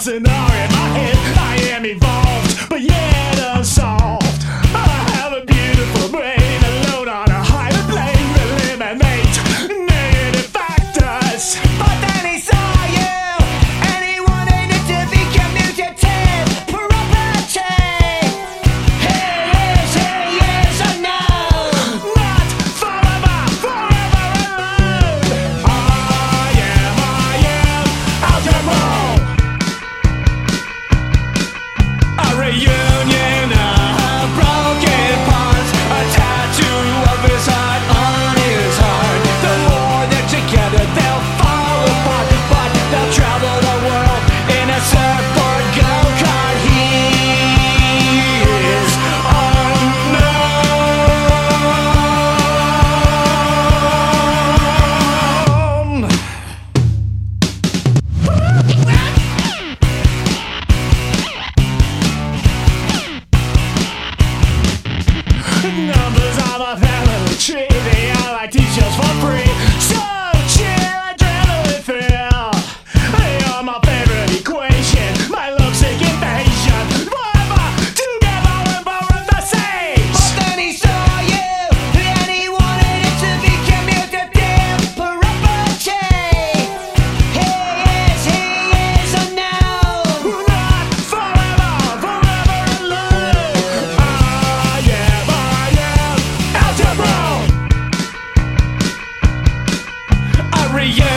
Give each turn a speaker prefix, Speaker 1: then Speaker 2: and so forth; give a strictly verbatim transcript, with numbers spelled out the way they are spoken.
Speaker 1: scenario in my head. I am evolved, but yet unsolved. I have a beautiful brain, alone on a higher plane. Eliminate negative factors.
Speaker 2: But then he saw you, and he wanted it to be commutative property. He is, he is unknown.
Speaker 1: Not forever, forever alone. I am, I am algebra. A reunion of broken parts, a tattoo of his heart on his heart. The more they're together, they'll fall apart, but they'll travel the world in a surfboard go-kart. He is unknown. Numbers of a family tree, they are like teachers for free. So chill, adrenaline thrill. They are my favorite equation, my lovesick invasion. Forever together and parentheses.
Speaker 2: But then he saw you, and he wanted it to be commutative property. He is, he is unknown.
Speaker 1: Not forever, forever alone. I am, I am algebra. A reunion